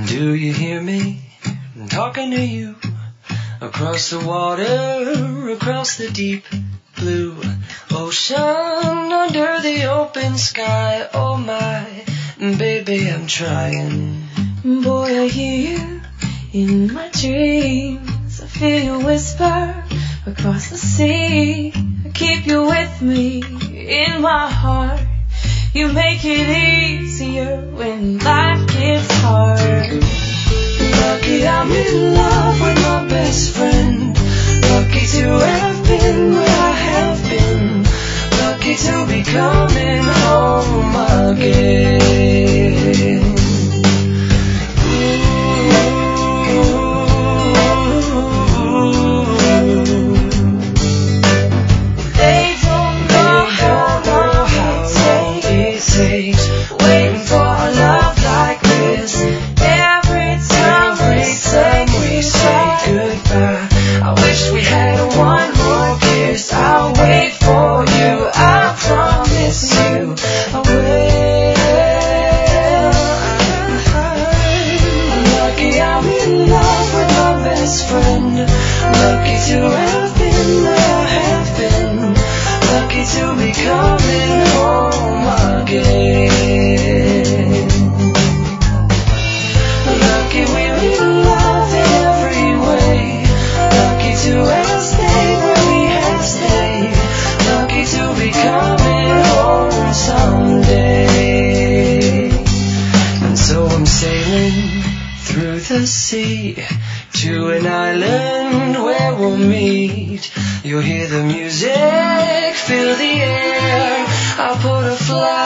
Do you hear me? I'm talking to you. Across the water, across the deep blue ocean, under the open sky. Oh my, baby, I'm trying. Boy, I hear you in my dreams. I feel you whisper across the sea. I keep you with me in my heart. You make it easier when life gets hard. Lucky I'm in love with my best friend. Lucky to have been where I have been. Lucky to be coming home again. They don't know how long it takes waiting for a love like this. Every time we say goodbye, I wish we had one more kiss. I'll wait for you, I promise you I will. Lucky I'm in love with my best friend. Lucky to have been where I have been. Lucky to be coming home again. Lucky we're in love in every way. Lucky to have stayed where we have stayed. Lucky to be coming home someday. And so I'm sailing through the sea to an island where we'll meet. You'll hear the music, feel the air. I'll put a flag